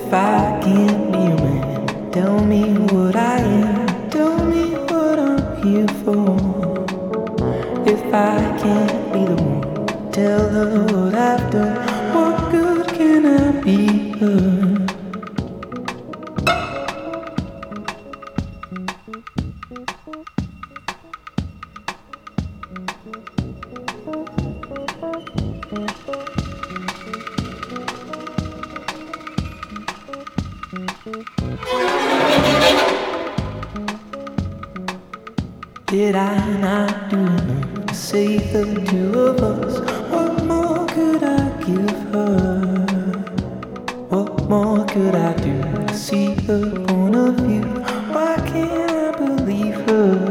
If I can't be a man, tell me what I am, tell me what I'm here for. If I can't be the one, tell her what I've done, what good can I be her? Did I not do enough to save the two of us? What more could I give her? What more could I do to see her point of view? Why can't I believe her?